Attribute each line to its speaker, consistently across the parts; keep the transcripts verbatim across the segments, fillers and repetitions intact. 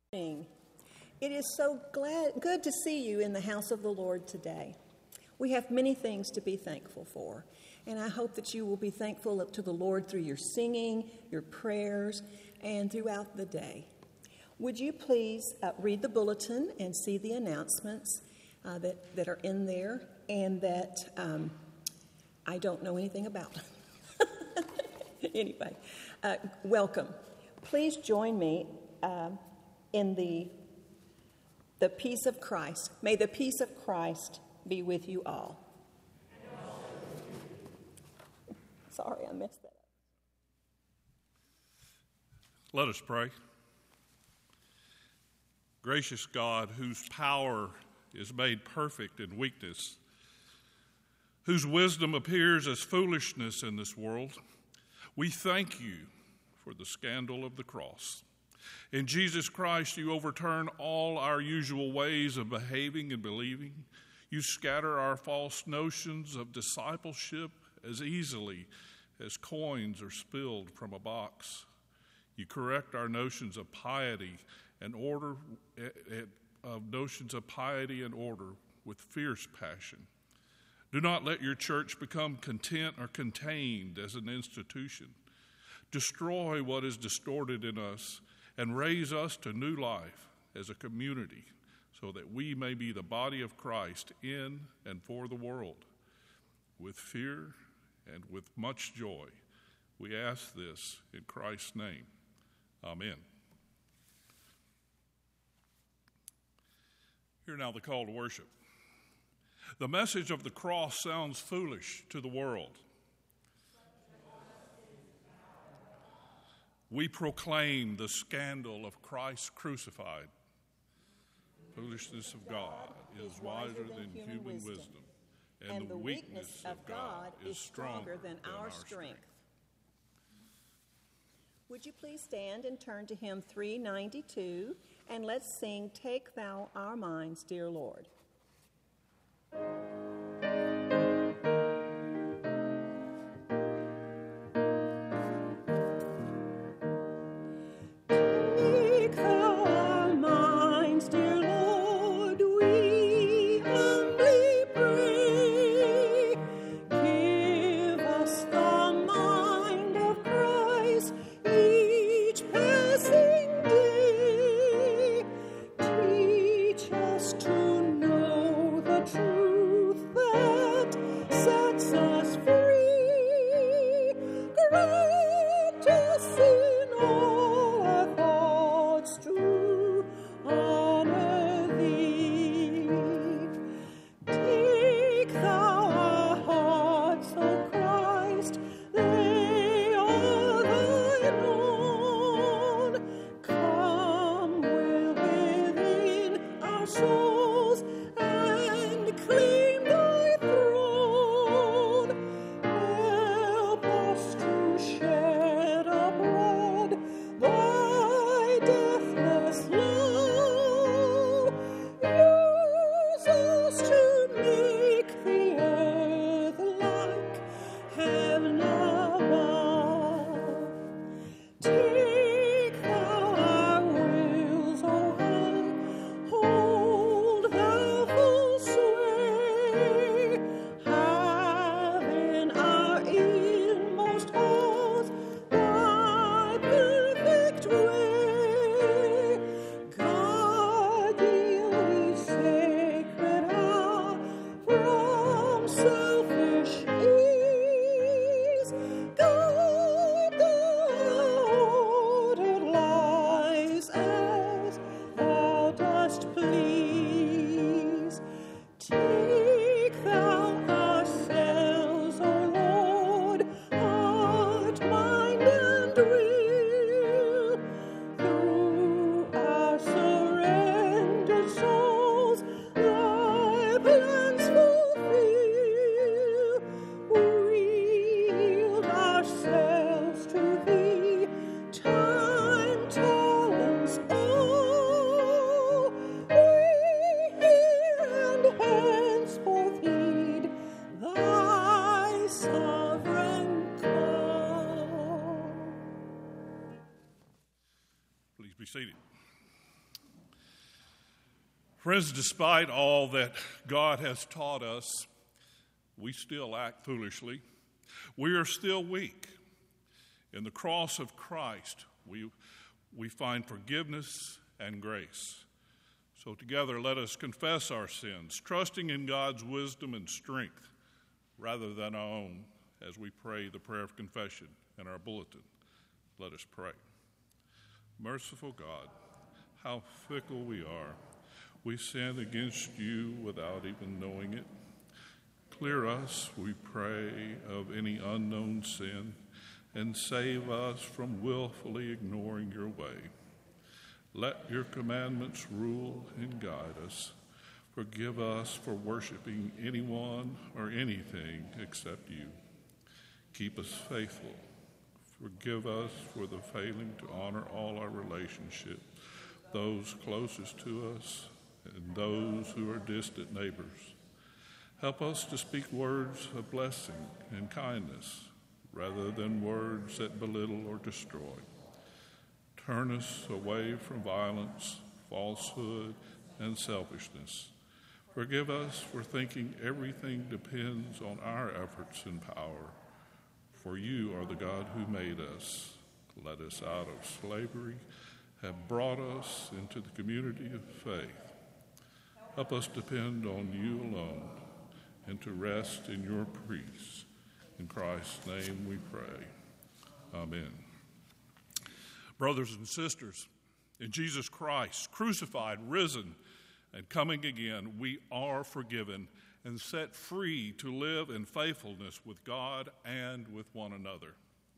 Speaker 1: It is so glad, good to see you in the house of the Lord today. We have many things to be thankful for, and I hope that you will be thankful to the Lord through your singing, your prayers, and throughout the day. Would you please uh, read the bulletin and see the announcements uh, that, that are in there and that um, I don't know anything about. Anyway, uh, welcome. Please join me uh, in the the peace of Christ. May the peace of Christ be with you all. Sorry, I messed that up.
Speaker 2: Let us pray. Gracious God, whose power is made perfect in weakness, whose wisdom appears as foolishness in this world, we thank you for the scandal of the cross. In Jesus Christ, you overturn all our usual ways of behaving and believing. You scatter our false notions of discipleship as easily as coins are spilled from a box. You correct our notions of piety and order, of notions of piety and order with fierce passion. Do not let your church become content or contained as an institution. Destroy what is distorted in us and raise us to new life as a community so that we may be the body of Christ in and for the world. With fear and with much joy, we ask this in Christ's name. Amen. Hear now the call to worship. The message of the cross sounds foolish to the world. We proclaim the scandal of Christ crucified. Foolishness of God is wiser than human wisdom, and the weakness of God is stronger than our strength.
Speaker 1: Would you please stand and turn to hymn three ninety-two, and let's sing, Take Thou Our Minds, Dear Lord.
Speaker 2: Friends, despite all that God has taught us, we still act foolishly. We are still weak. In the cross of Christ, we, we find forgiveness and grace. So together, let us confess our sins, trusting in God's wisdom and strength rather than our own, as we pray the prayer of confession in our bulletin. Let us pray. Merciful God, how fickle we are. We sin against you without even knowing it. Clear us, we pray, of any unknown sin, and save us from willfully ignoring your way. Let your commandments rule and guide us. Forgive us for worshiping anyone or anything except you. Keep us faithful. Forgive us for the failing to honor all our relationships, those closest to us and those who are distant neighbors. Help us to speak words of blessing and kindness rather than words that belittle or destroy. Turn us away from violence, falsehood, and selfishness. Forgive us for thinking everything depends on our efforts and power. For you are the God who made us, led us out of slavery, have brought us into the community of faith. Help us depend on you alone and to rest in your peace. In Christ's name we pray. Amen. Brothers and sisters, in Jesus Christ, crucified, risen, and coming again, we are forgiven and set free to live in faithfulness with God and with one another.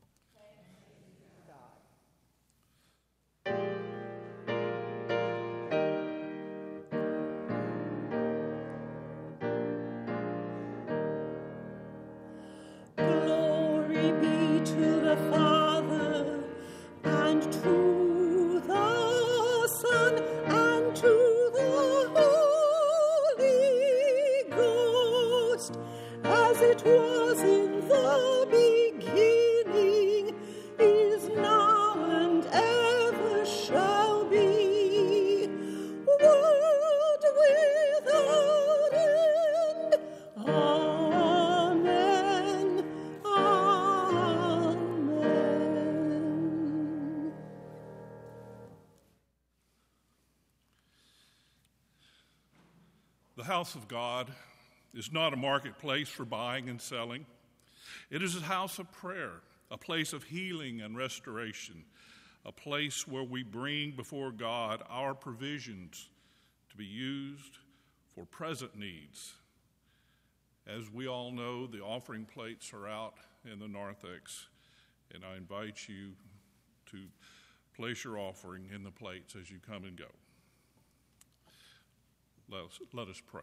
Speaker 1: Glory be to the Father, and to the Son, and to the Holy Ghost, as it was in the beginning, is now, and ever shall be, world without end. Amen. Amen.
Speaker 2: The house of God is not a marketplace for buying and selling. It is a house of prayer, a place of healing and restoration, a place where we bring before God our provisions to be used for present needs. As we all know, the offering plates are out in the narthex, and I invite you to place your offering in the plates as you come and go. Let us, let us pray.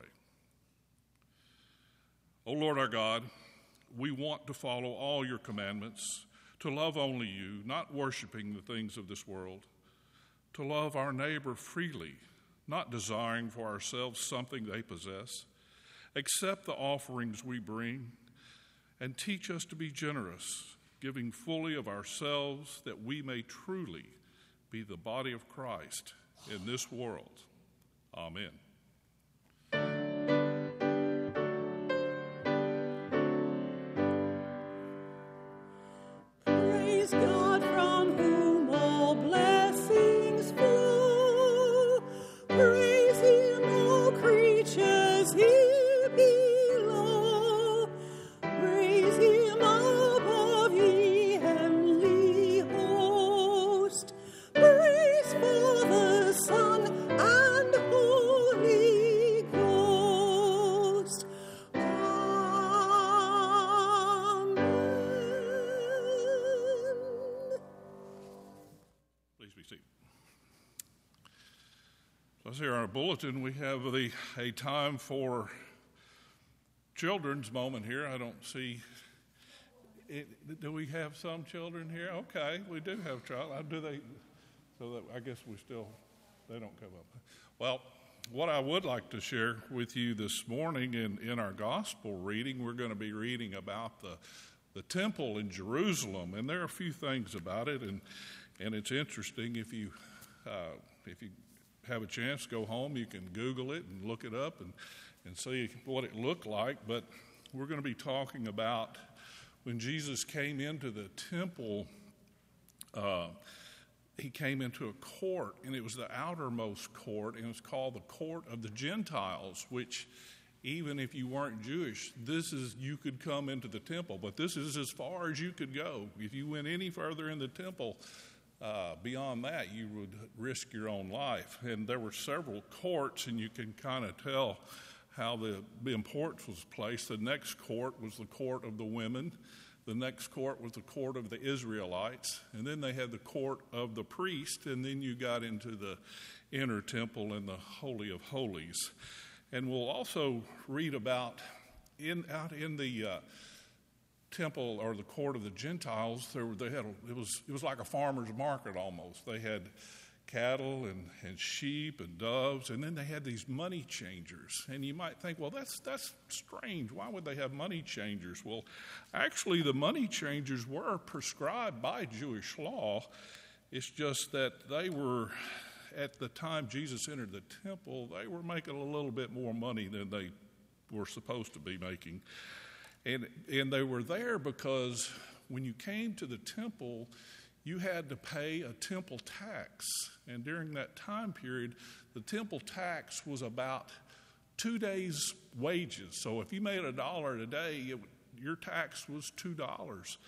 Speaker 2: O Lord our God, we want to follow all your commandments, to love only you, not worshiping the things of this world, to love our neighbor freely, not desiring for ourselves something they possess. Accept the offerings we bring, and teach us to be generous, giving fully of ourselves that we may truly be the body of Christ in this world. Amen.
Speaker 1: Praise God from whom all blessings flow. Praise him, all creatures here below. Praise him above, ye heavenly host. Praise Father, Son, and Holy Ghost. Amen.
Speaker 2: Please be seated. So as here in our bulletin, we have the, a time for children's moment here. I don't see, it, do we have some children here? Okay, we do have child. uh, Do they, so that I guess we still, they don't come up. Well, what I would like to share with you this morning in, in our gospel reading, we're going to be reading about the, the temple in Jerusalem, and there are a few things about it, and, and it's interesting if you, uh, if you have a chance, go home. You can Google it and look it up and, and see what it looked like. But we're going to be talking about when Jesus came into the temple. Uh, he came into a court, and it was the outermost court, and it was called the court of the Gentiles, which even if you weren't Jewish, this is, you could come into the temple, but this is as far as you could go. If you went any further in the temple, uh, beyond that, you would risk your own life. And there were several courts, and you can kind of tell how the, the importance was placed. The next court was the court of the women. The next court was the court of the Israelites. And then they had the court of the priest, and then you got into the inner temple and the Holy of Holies. And we'll also read about in out in the uh, temple or the court of the Gentiles. There were, they had a, it was it was like a farmer's market almost. They had cattle and, and sheep and doves, and then they had these money changers. And you might think, well, that's that's strange. Why would they have money changers? Well, actually, the money changers were prescribed by Jewish law. It's just that they were, at the time Jesus entered the temple, they were making a little bit more money than they were supposed to be making. And, and they were there because when you came to the temple, you had to pay a temple tax. And during that time period, the temple tax was about two days' wages. So if you made a dollar a day, it, your tax was two dollars.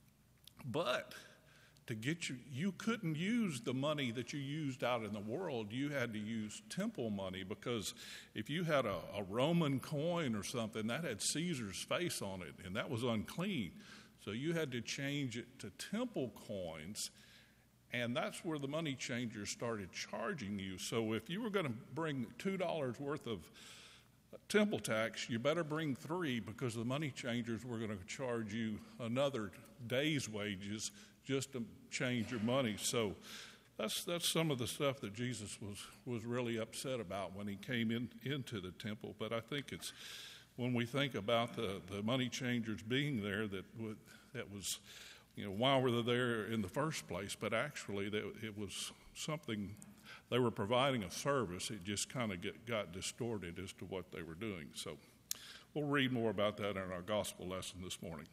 Speaker 2: But to get you, you couldn't use the money that you used out in the world. You had to use temple money, because if you had a, a Roman coin or something, that had Caesar's face on it, and that was unclean. So you had to change it to temple coins, and that's where the money changers started charging you. So if you were going to bring two dollars worth of temple tax, you better bring three, because the money changers were going to charge you another day's wages just to change your money. So that's that's some of the stuff that Jesus was, was really upset about when he came in into the temple. But I think it's when we think about the, the money changers being there that that was, you know, why were they there in the first place? But actually, that it was something, they were providing a service. It just kind of get, got distorted as to what they were doing. So we'll read more about that in our gospel lesson this morning.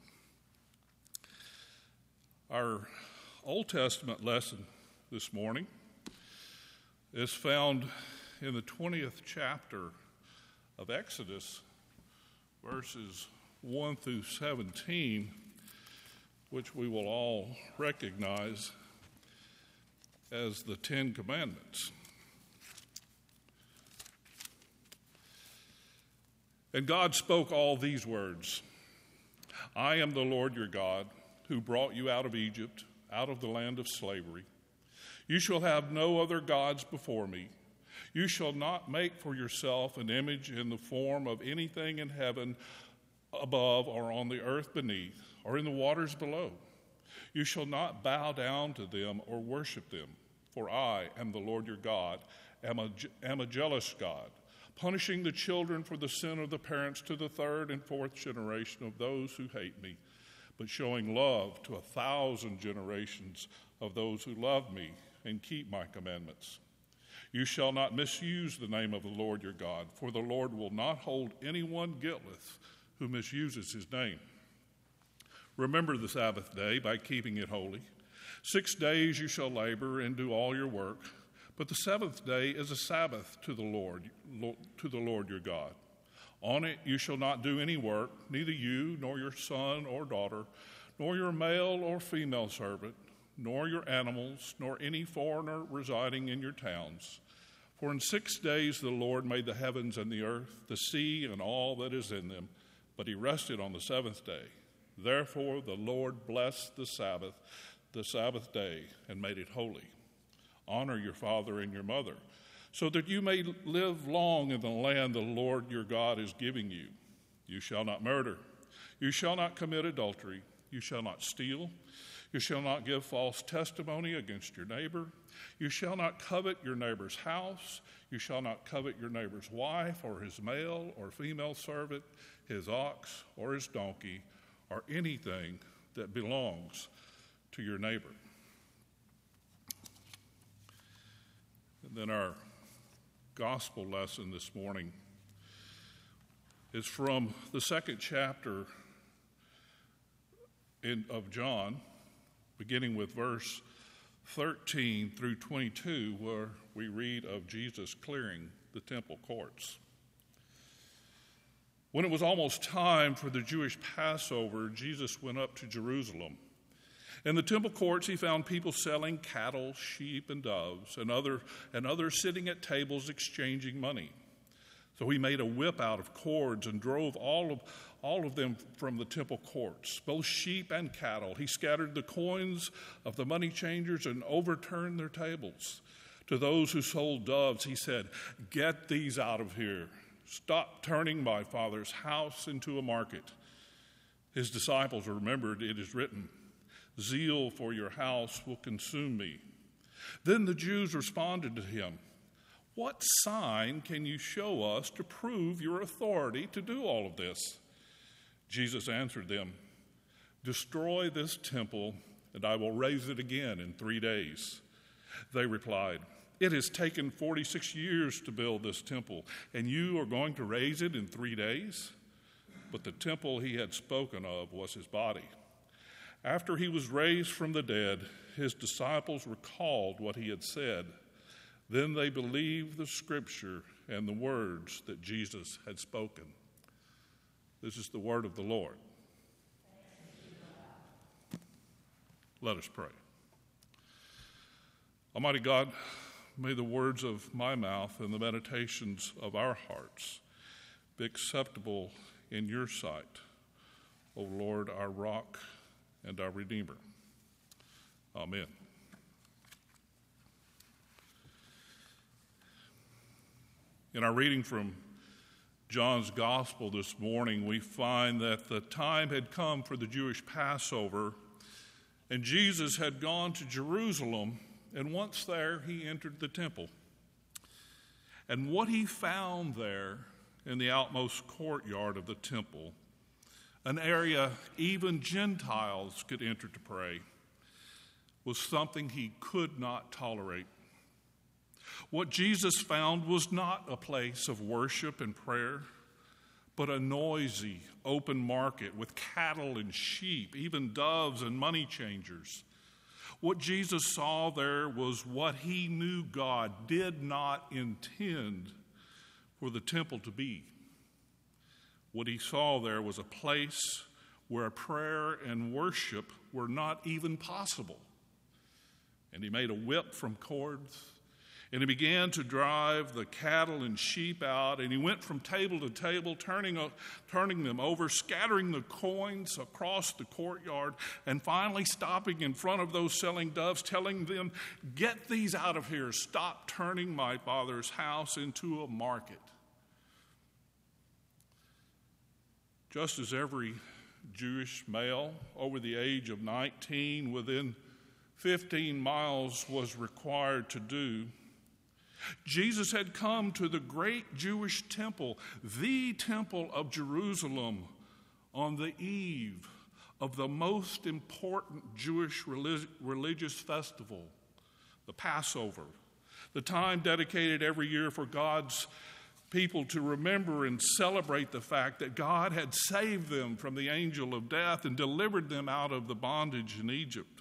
Speaker 2: Our Old Testament lesson this morning is found in the twentieth chapter of Exodus, verses one through seventeen, which we will all recognize as the Ten Commandments. And God spoke all these words: I am the Lord your God, who brought you out of Egypt, out of the land of slavery. You shall have no other gods before me. You shall not make for yourself an image in the form of anything in heaven above, or on the earth beneath, or in the waters below. You shall not bow down to them or worship them, for I am the Lord your God, am a, am a jealous God, punishing the children for the sin of the parents to the third and fourth generation of those who hate me, but showing love to a thousand generations of those who love me and keep my commandments. You shall not misuse the name of the Lord your God, for the Lord will not hold anyone guiltless who misuses his name. Remember the Sabbath day by keeping it holy. Six days you shall labor and do all your work, but the seventh day is a Sabbath to the Lord, to the Lord your God. On it you shall not do any work, neither you, nor your son or daughter, nor your male or female servant, nor your animals, nor any foreigner residing in your towns. For in six days the Lord made the heavens and the earth, the sea, and all that is in them, but he rested on the seventh day. Therefore the Lord blessed the Sabbath, the Sabbath day, and made it holy. Honor your father and your mother, so that you may live long in the land the Lord your God is giving you. You shall not murder. You shall not commit adultery. You shall not steal. You shall not give false testimony against your neighbor. You shall not covet your neighbor's house. You shall not covet your neighbor's wife, or his male or female servant, his ox or his donkey, or anything that belongs to your neighbor. And then our gospel lesson this morning is from the second chapter in, of John, beginning with verse thirteen through twenty-two, where we read of Jesus clearing the temple courts. When it was almost time for the Jewish Passover, Jesus went up to Jerusalem. In the temple courts, he found people selling cattle, sheep, and doves, and other and others sitting at tables exchanging money. So he made a whip out of cords and drove all of all of them from the temple courts, both sheep and cattle. He scattered the coins of the money changers and overturned their tables. To those who sold doves, he said, "Get these out of here. Stop turning my Father's house into a market." His disciples remembered, it is written, "Zeal for your house will consume me." Then the Jews responded to him, "What sign can you show us to prove your authority to do all of this?" Jesus answered them, "Destroy this temple, and I will raise it again in three days." They replied, "It has taken forty-six years to build this temple, and you are going to raise it in three days?" But the temple he had spoken of was his body. After he was raised from the dead, his disciples recalled what he had said. Then they believed the scripture and the words that Jesus had spoken. This is the word of the Lord. Let us pray. Almighty God, may the words of my mouth and the meditations of our hearts be acceptable in your sight, O Lord, our rock and our Redeemer. Amen. In our reading from John's Gospel this morning, we find that the time had come for the Jewish Passover, and Jesus had gone to Jerusalem, and once there, he entered the temple. And what he found there in the outmost courtyard of the temple, an area even Gentiles could enter to pray, was something he could not tolerate. What Jesus found was not a place of worship and prayer, but a noisy, open market with cattle and sheep, even doves and money changers. What Jesus saw there was what he knew God did not intend for the temple to be. What he saw there was a place where prayer and worship were not even possible. And he made a whip from cords, and he began to drive the cattle and sheep out, and he went from table to table, turning, turning them over, scattering the coins across the courtyard, and finally stopping in front of those selling doves, telling them, "Get these out of here. Stop turning my Father's house into a market." Just as every Jewish male over the age of nineteen within fifteen miles was required to do, Jesus had come to the great Jewish temple, the temple of Jerusalem, on the eve of the most important Jewish relig- religious festival, the Passover, the time dedicated every year for God's people to remember and celebrate the fact that God had saved them from the angel of death and delivered them out of the bondage in Egypt.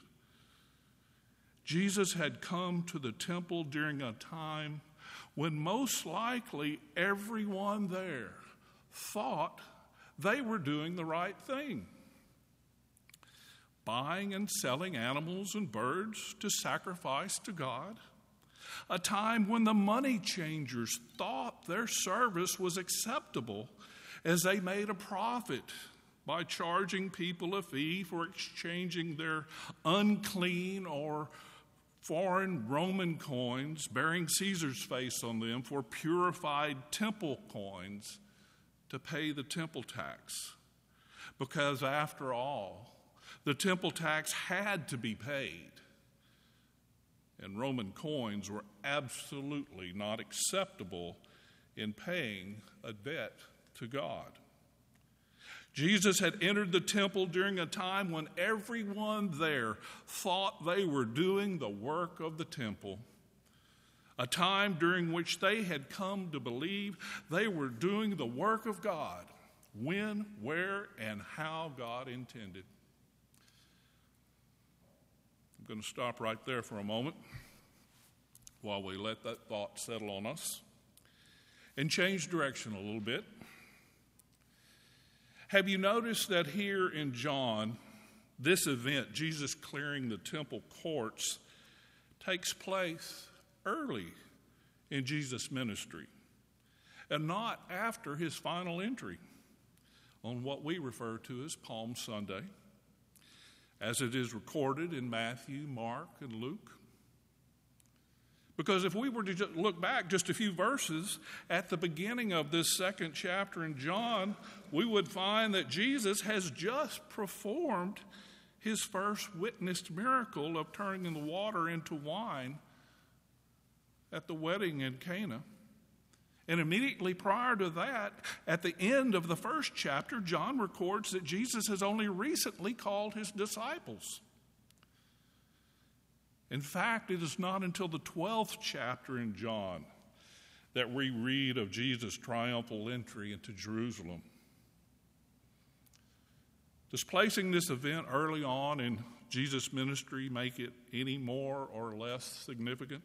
Speaker 2: Jesus had come to the temple during a time when most likely everyone there thought they were doing the right thing, buying and selling animals and birds to sacrifice to God. A time when the money changers thought their service was acceptable as they made a profit by charging people a fee for exchanging their unclean or foreign Roman coins bearing Caesar's face on them for purified temple coins to pay the temple tax. Because after all, the temple tax had to be paid. And Roman coins were absolutely not acceptable in paying a debt to God. Jesus had entered the temple during a time when everyone there thought they were doing the work of the temple, a time during which they had come to believe they were doing the work of God, when, where, and how God intended. I'm going to stop right there for a moment while we let that thought settle on us and change direction a little bit. Have you noticed that here in John, this event, Jesus clearing the temple courts, takes place early in Jesus' ministry and not after his final entry on what we refer to as Palm Sunday, as it is recorded in Matthew, Mark, and Luke? Because if we were to look back just a few verses at the beginning of this second chapter in John, we would find that Jesus has just performed his first witnessed miracle of turning the water into wine at the wedding in Cana. And immediately prior to that, at the end of the first chapter, John records that Jesus has only recently called his disciples. In fact, it is not until the twelfth chapter in John that we read of Jesus' triumphal entry into Jerusalem. Does placing this event early on in Jesus' ministry make it any more or less significant?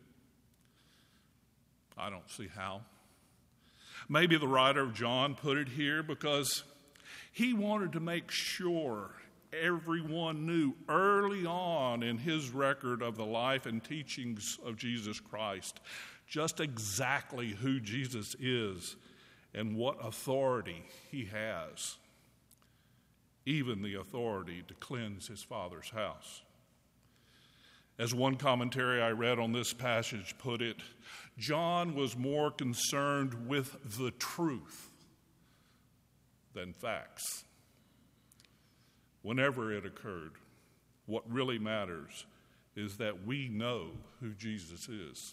Speaker 2: I don't see how. Maybe the writer of John put it here because he wanted to make sure everyone knew early on in his record of the life and teachings of Jesus Christ just exactly who Jesus is and what authority he has, even the authority to cleanse his Father's house. As one commentary I read on this passage put it, John was more concerned with the truth than facts. Whenever it occurred, what really matters is that we know who Jesus is.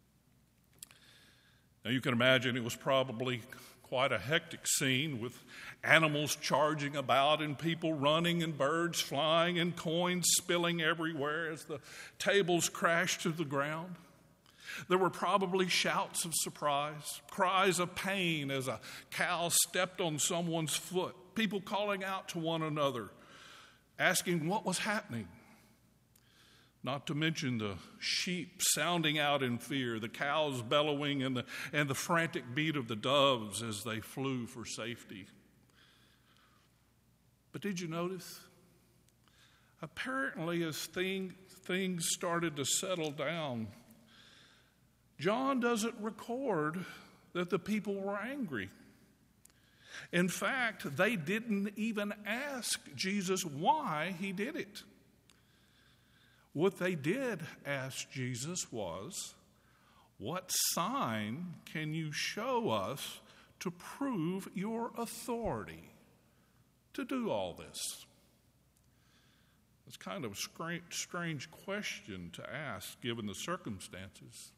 Speaker 2: Now you can imagine it was probably quite a hectic scene with animals charging about and people running and birds flying and coins spilling everywhere as the tables crashed to the ground. There were probably shouts of surprise, cries of pain as a cow stepped on someone's foot, people calling out to one another, asking what was happening. Not to mention the sheep sounding out in fear, the cows bellowing, and the, and the frantic beat of the doves as they flew for safety. But did you notice? Apparently, as thing, things started to settle down, John doesn't record that the people were angry. In fact, they didn't even ask Jesus why he did it. What they did ask Jesus was, what sign can you show us to prove your authority to do all this? It's kind of a strange question to ask given the circumstances.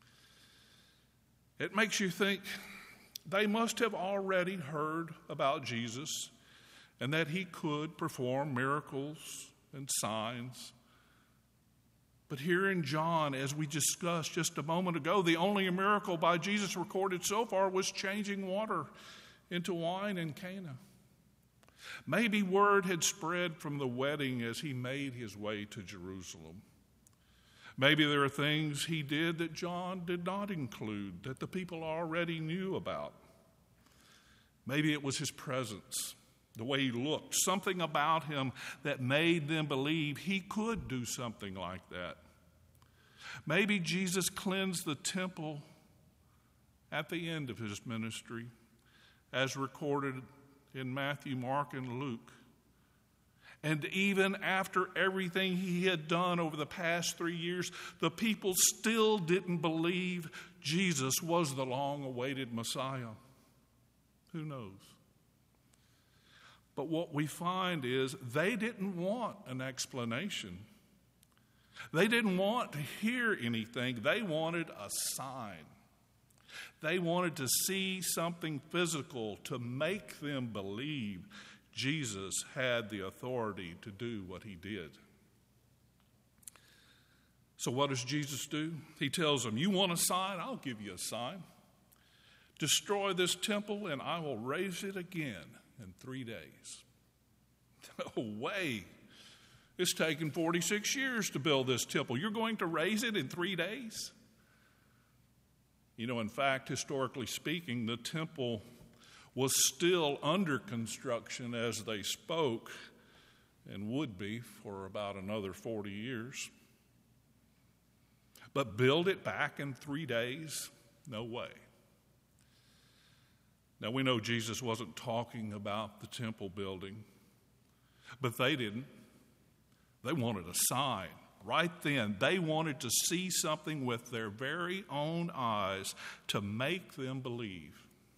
Speaker 2: It makes you think they must have already heard about Jesus and that he could perform miracles and signs. But here in John, as we discussed just a moment ago, the only miracle by Jesus recorded so far was changing water into wine in Cana. Maybe word had spread from the wedding as he made his way to Jerusalem. Maybe there are things he did that John did not include, that the people already knew about. Maybe it was his presence, the way he looked, something about him that made them believe he could do something like that. Maybe Jesus cleansed the temple at the end of his ministry, as recorded in Matthew, Mark, and Luke. And even after everything he had done over the past three years, the people still didn't believe Jesus was the long-awaited Messiah. Who knows? But what we find is they didn't want an explanation. They didn't want to hear anything. They wanted a sign. They wanted to see something physical to make them believe Jesus had the authority to do what he did. So what does Jesus do? He tells them, you want a sign? I'll give you a sign. Destroy this temple and I will raise it again in three days. No way. It's taken forty-six years to build this temple. You're going to raise it in three days? You know, in fact, historically speaking, the temple was still under construction as they spoke and would be for about another forty years. But build it back in three days? No way. Now, we know Jesus wasn't talking about the temple building, but they didn't. They wanted a sign. Right then, they wanted to see something with their very own eyes to make them believe.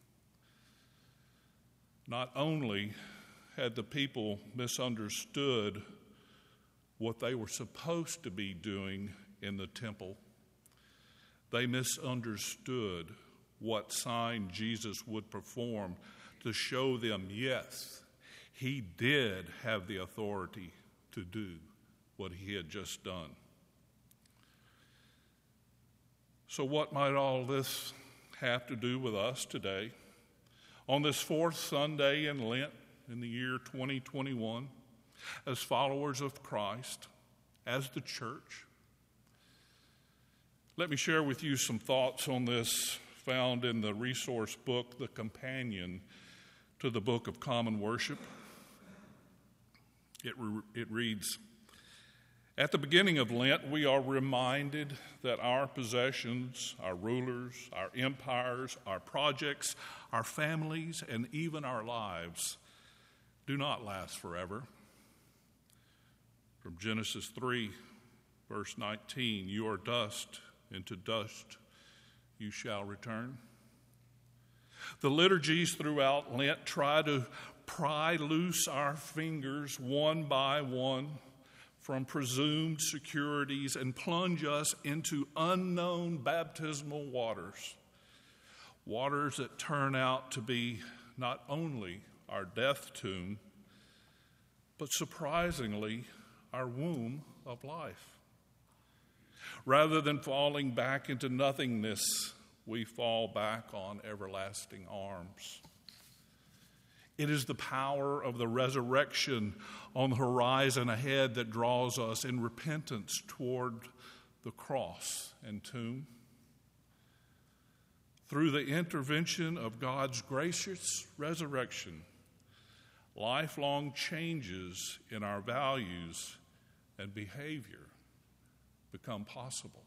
Speaker 2: Not only had the people misunderstood what they were supposed to be doing in the temple, they misunderstood what sign Jesus would perform to show them, yes, he did have the authority to do what he had just done. So what might all this have to do with us today? On this fourth Sunday in Lent in the year twenty twenty-one, as followers of Christ, as the church, let me share with you some thoughts on this found in the resource book, the companion to the Book of Common Worship. It, re- it reads, at the beginning of Lent, we are reminded that our possessions, our rulers, our empires, our projects, our families, and even our lives do not last forever. From Genesis three, verse nineteen, you are dust, and to dust you shall return. The liturgies throughout Lent try to pry loose our fingers one by one from presumed securities and plunge us into unknown baptismal waters, waters that turn out to be not only our death tomb, but surprisingly, our womb of life. Rather than falling back into nothingness, we fall back on everlasting arms. It is the power of the resurrection on the horizon ahead that draws us in repentance toward the cross and tomb. Through the intervention of God's gracious resurrection, lifelong changes in our values and behavior become possible.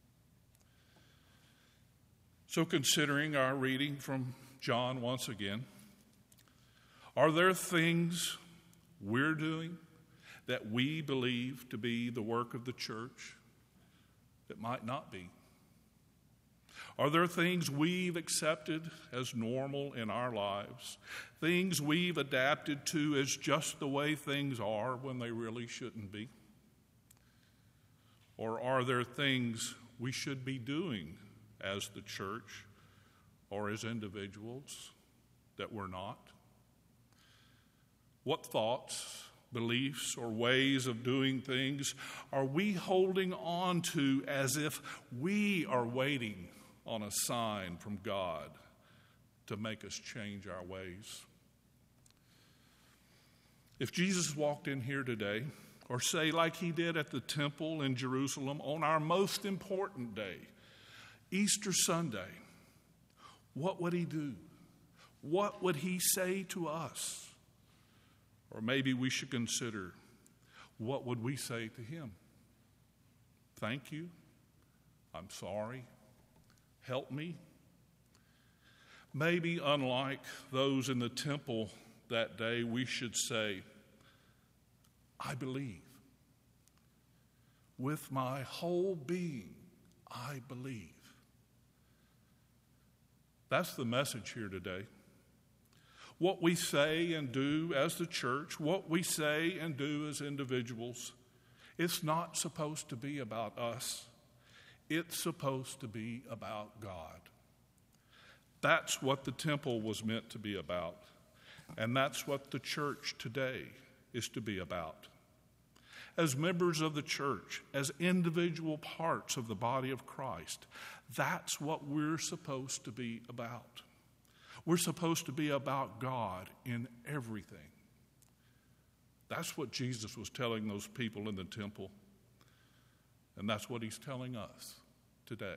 Speaker 2: So, considering our reading from John once again, are there things we're doing that we believe to be the work of the church that might not be? Are there things we've accepted as normal in our lives, things we've adapted to as just the way things are when they really shouldn't be? Or are there things we should be doing as the church or as individuals that we're not? What thoughts, beliefs, or ways of doing things are we holding on to as if we are waiting on a sign from God to make us change our ways? If Jesus walked in here today, or say like he did at the temple in Jerusalem on our most important day, Easter Sunday, what would he do? What would he say to us? Or maybe we should consider, what would we say to him? Thank you. I'm sorry. Help me. Maybe unlike those in the temple that day, we should say, I believe. With my whole being, I believe. That's the message here today. What we say and do as the church, what we say and do as individuals, it's not supposed to be about us. It's supposed to be about God. That's what the temple was meant to be about. And that's what the church today is to be about. as members of the church, as individual parts of the body of Christ. That's what we're supposed to be about. We're supposed to be about God in everything. That's what Jesus was telling those people in the temple, and that's what he's telling us today.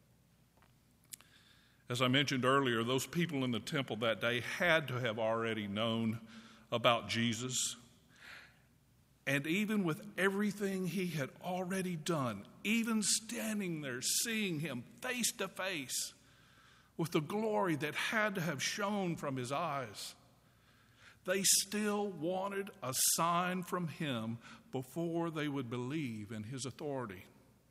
Speaker 2: As I mentioned earlier, those people in the temple that day had to have already known about Jesus. And even with everything he had already done, even standing there seeing him face to face with the glory that had to have shone from his eyes, they still wanted a sign from him before they would believe in his authority.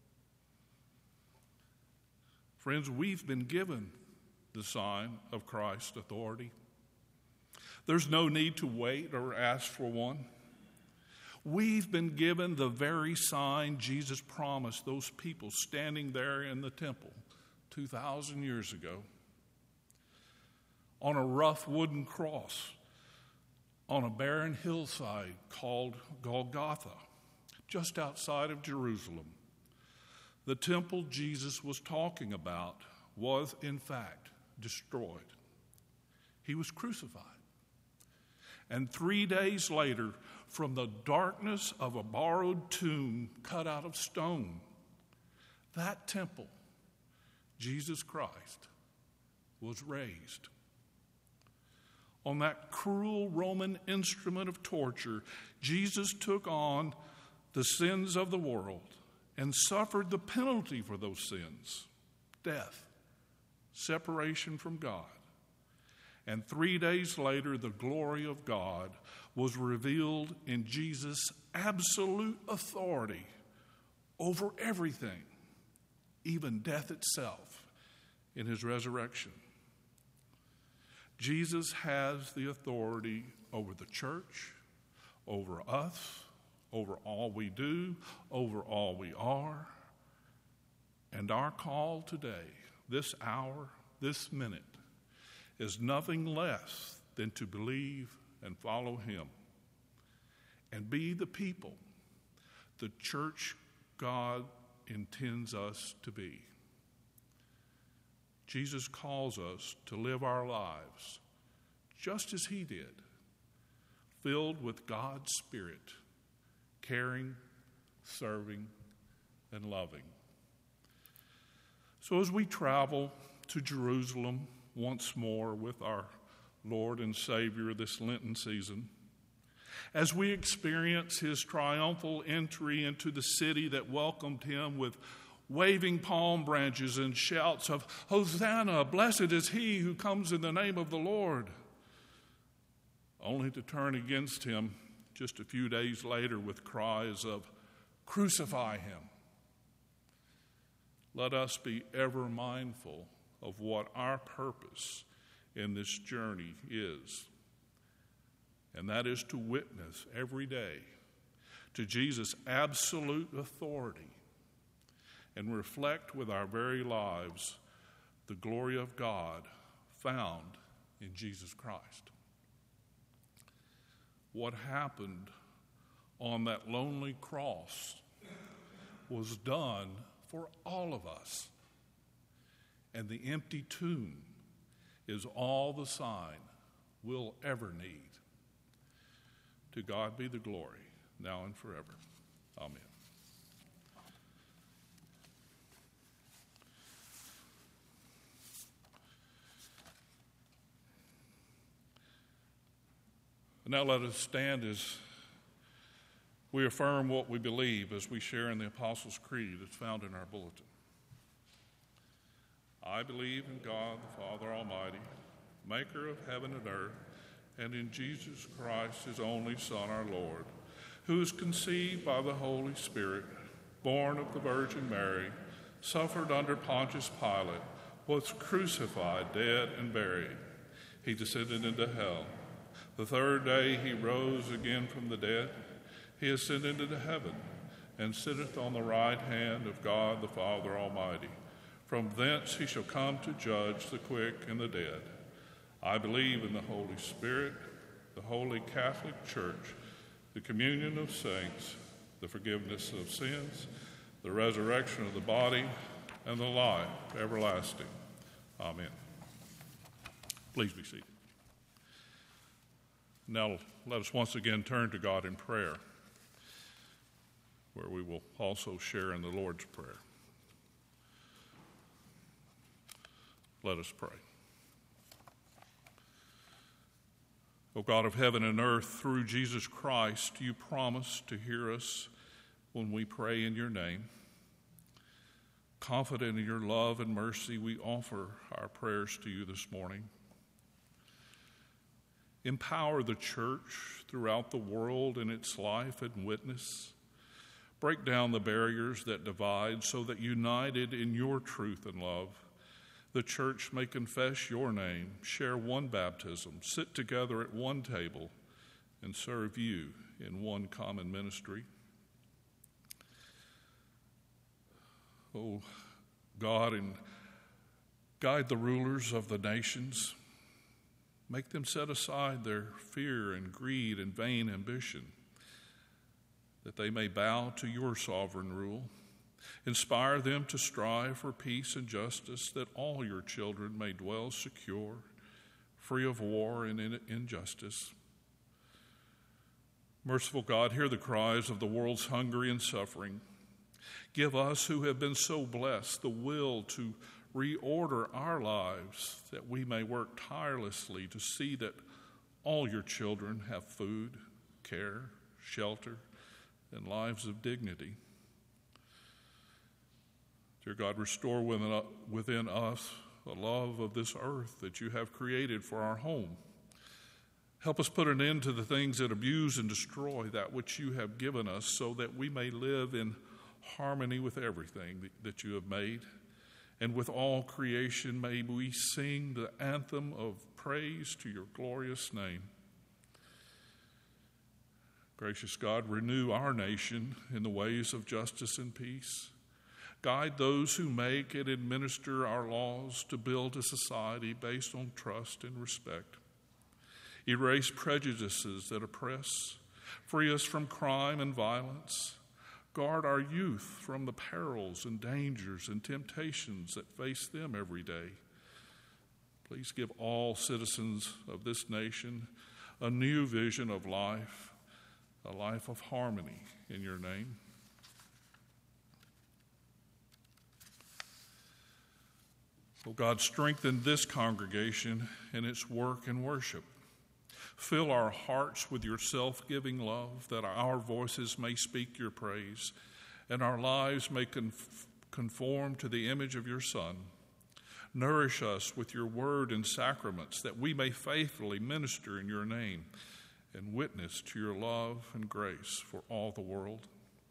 Speaker 2: Friends, we've been given the sign of Christ's authority. There's no need to wait or ask for one. We've been given the very sign Jesus promised those people standing there in the temple two thousand years ago. On a rough wooden cross on a barren hillside called Golgotha, just outside of Jerusalem, the temple Jesus was talking about was, in fact, destroyed. He was crucified. And three days later, from the darkness of a borrowed tomb cut out of stone, that temple, Jesus Christ, was raised. On that cruel Roman instrument of torture, Jesus took on the sins of the world and suffered the penalty for those sins, death, separation from God. And three days later, the glory of God was revealed in Jesus' absolute authority over everything, even death itself, in his resurrection. Jesus has the authority over the church, over us, over all we do, over all we are. And our call today, this hour, this minute, is nothing less than to believe and follow him and be the people the church God intends us to be. Jesus calls us to live our lives just as he did, filled with God's Spirit, caring, serving, and loving. So as we travel to Jerusalem once more with our Lord and Savior this Lenten season, as we experience his triumphal entry into the city that welcomed him with waving palm branches and shouts of Hosanna, blessed is he who comes in the name of the Lord, only to turn against him just a few days later with cries of crucify him. Let us be ever mindful of what our purpose in this journey is, and that is to witness every day to Jesus' absolute authority and reflect with our very lives the glory of God found in Jesus Christ. What happened on that lonely cross was done for all of us. And the empty tomb is all the sign we'll ever need. To God be the glory, now and forever. Amen. Now let us stand as we affirm what we believe as we share in the Apostles' Creed that's found in our bulletin. I believe in God, the Father Almighty, maker of heaven and earth, and in Jesus Christ, his only Son, our Lord, who was conceived by the Holy Spirit, born of the Virgin Mary, suffered under Pontius Pilate, was crucified, dead, and buried. He descended into hell. The third day he rose again from the dead. He ascended into heaven and sitteth on the right hand of God the Father Almighty. From thence he shall come to judge the quick and the dead. I believe in the Holy Spirit, the holy Catholic Church, the communion of saints, the forgiveness of sins, the resurrection of the body, and the life everlasting. Amen. Please be seated. Now let us once again turn to God in prayer, where we will also share in the Lord's Prayer. Let us pray. O God of heaven and earth, through Jesus Christ, you promise to hear us when we pray in your name. Confident in your love and mercy, we offer our prayers to you this morning. Empower the church throughout the world in its life and witness. Break down the barriers that divide so that, united in your truth and love, the church may confess your name, share one baptism, sit together at one table, and serve you in one common ministry. Oh, God, and guide the rulers of the nations. Make them set aside their fear and greed and vain ambition, that they may bow to your sovereign rule. Inspire them to strive for peace and justice, that all your children may dwell secure, free of war and injustice. Merciful God, hear the cries of the world's hungry and suffering. Give us who have been so blessed the will to reorder our lives, that we may work tirelessly to see that all your children have food, care, shelter, and lives of dignity. Dear God, restore within us the love of this earth that you have created for our home. Help us put an end to the things that abuse and destroy that which you have given us, so that we may live in harmony with everything that you have made. And with all creation, may we sing the anthem of praise to your glorious name. Gracious God, renew our nation in the ways of justice and peace. Guide those who make and administer our laws to build a society based on trust and respect. Erase prejudices that oppress. Free us from crime and violence. Guard our youth from the perils and dangers and temptations that face them every day. Please give all citizens of this nation a new vision of life, a life of harmony in your name. Oh God, strengthen this congregation in its work and worship. Fill our hearts with your self-giving love, that our voices may speak your praise and our lives may conf- conform to the image of your Son. Nourish us with your word and sacraments, that we may faithfully minister in your name and witness to your love and grace for all the world.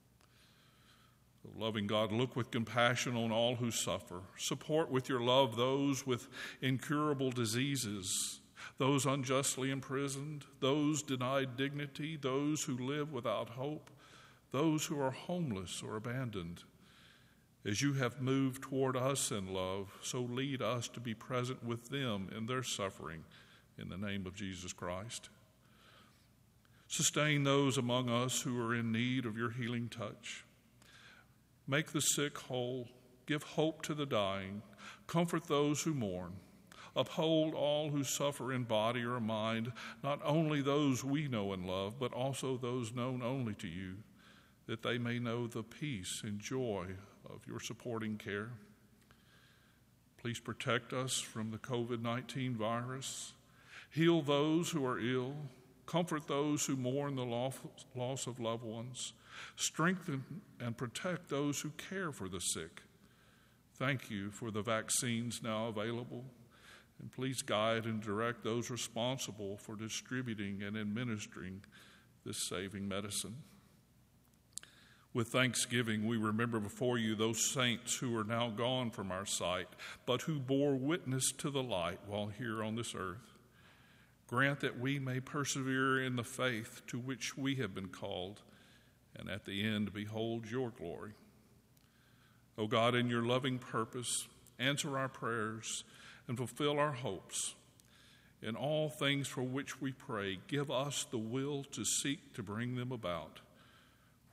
Speaker 2: O loving God, look with compassion on all who suffer. Support with your love those with incurable diseases, those unjustly imprisoned, those denied dignity, those who live without hope, those who are homeless or abandoned. As you have moved toward us in love, so lead us to be present with them in their suffering, in the name of Jesus Christ. Sustain those among us who are in need of your healing touch. Make the sick whole, give hope to the dying, comfort those who mourn. Uphold all who suffer in body or mind, not only those we know and love, but also those known only to you, that they may know the peace and joy of your supporting care. Please protect us from the covid nineteen virus. Heal those who are ill. Comfort those who mourn the loss of loved ones. Strengthen and protect those who care for the sick. Thank you for the vaccines now available. And please guide and direct those responsible for distributing and administering this saving medicine. With thanksgiving, we remember before you those saints who are now gone from our sight, but who bore witness to the light while here on this earth. Grant that we may persevere in the faith to which we have been called, and at the end behold your glory. O God, in your loving purpose, answer our prayers and fulfill our hopes. In all things for which we pray, give us the will to seek to bring them about.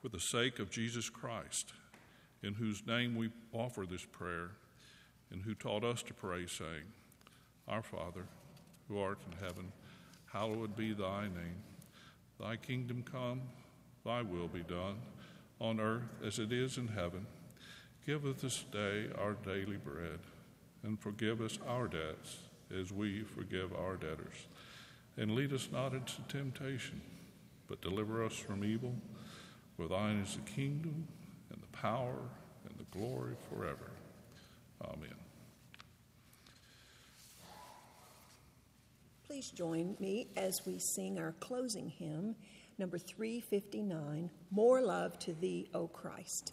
Speaker 2: for the sake of Jesus Christ, in whose name we offer this prayer, and who taught us to pray, saying, Our Father, who art in heaven, hallowed be thy name. Thy kingdom come, thy will be done, on earth as it is in heaven. Give us this day our daily bread, and forgive us our debts as we forgive our debtors. And lead us not into temptation, but deliver us from evil. For thine is the kingdom, and the power, and the glory forever. Amen.
Speaker 1: Please join me as we sing our closing hymn, number three fifty-nine, More Love to Thee, O Christ.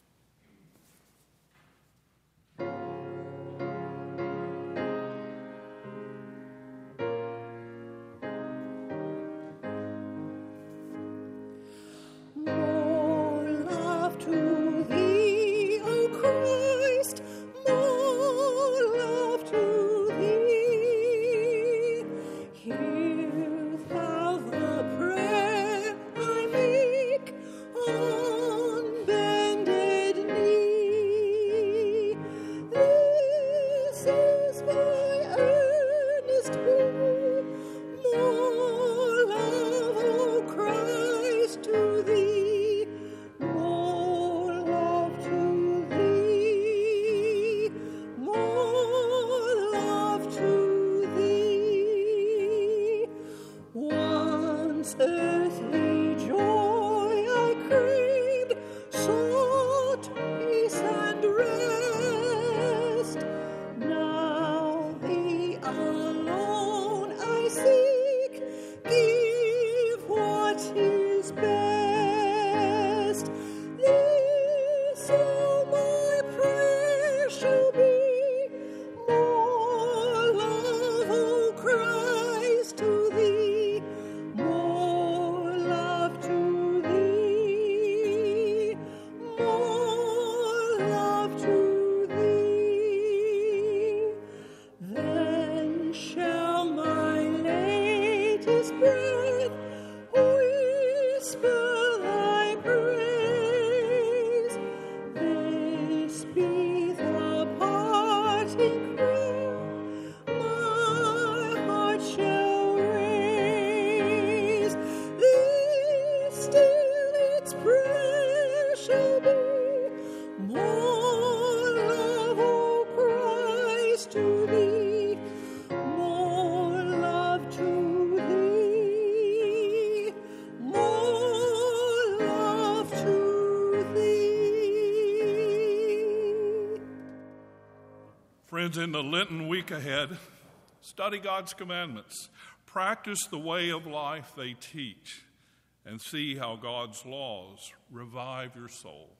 Speaker 2: Friends, in the Lenten week ahead, study God's commandments, practice the way of life they teach, and see how God's laws revive your soul.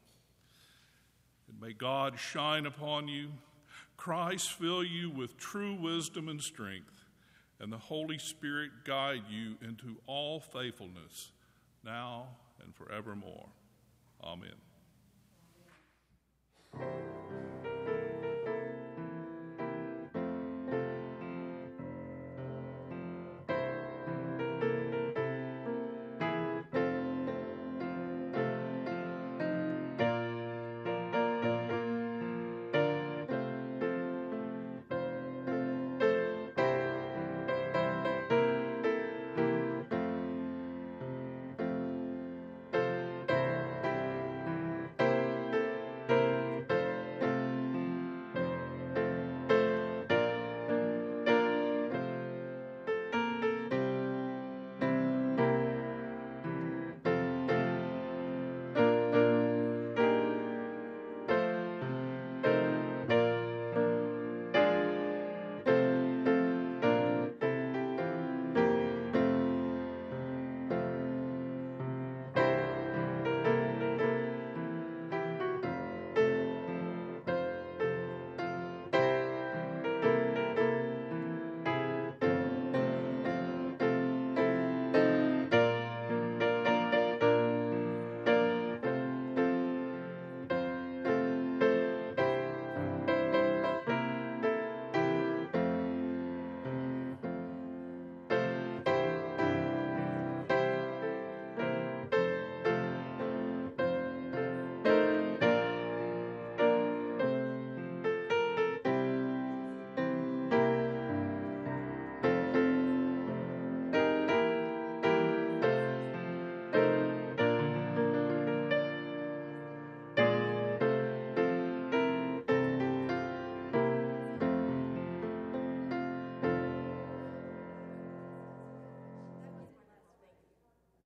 Speaker 2: And may God shine upon you, Christ fill you with true wisdom and strength, and the Holy Spirit guide you into all faithfulness, now and forevermore. Amen.